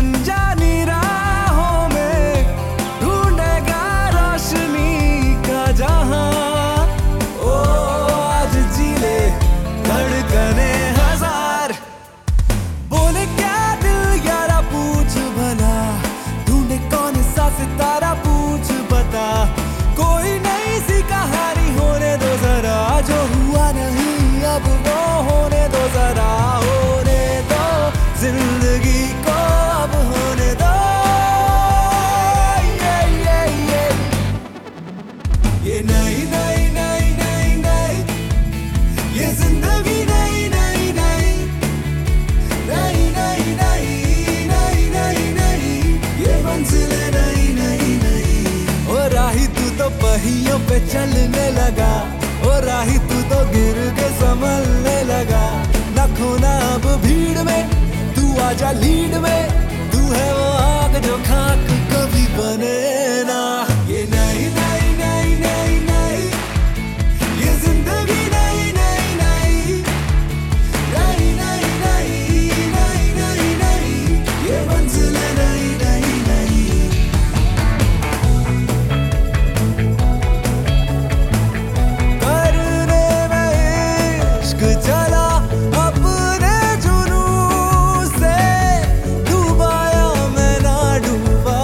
अनजानी राहों में ढूंढेगा रोशनी का जहां। ओ आज जी ले धड़कने हजार, बोले क्या दिल यारा पूछ भला, ढूंढे कौन सा सितारा पूछ बता। कोई नई सी कहानी होने दो जरा, जो हुआ नहीं अब वो होने दो जरा। होने दो जिंदगी को अब होने दो। ये नई नई नई नई नई, ये जिंदगी नई नई नई नई नई नई नई नई नई, ये मंजिलें नई नई नई। ओ राही तू तो पहियों पे चलने लगा, ओ राही तू तो गिर के संभलने लगा। न खोना अब भीड़ में, तू आजा लीड में, तू है वो आग जो खाक कभी बने ना। ये नई नई नई नई नई, ये जिंदगी नई नई नई नई नई नई नई नई नई, ये मंजिलें नई नई नई। करने में इश्क चला अपने जुनून से, डूबाया मैं ना डूबा।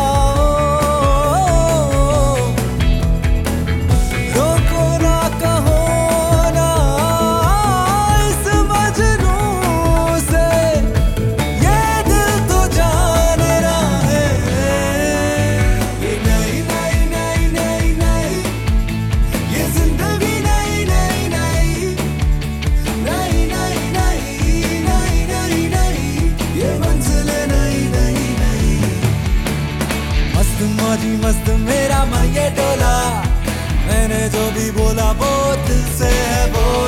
रोको ना कहो ना इस मजनू से, ये दिल तो जान रहा है। ये नई नई नई नई नई, ये जिंदगी नई नई नई नई नई नई नई नई नई, ये मंजिलें नई नई नई। मस्त मौजी मस्त मेरा मैं ये डोला, मैंने जो भी बोला वो दिल से है बोला।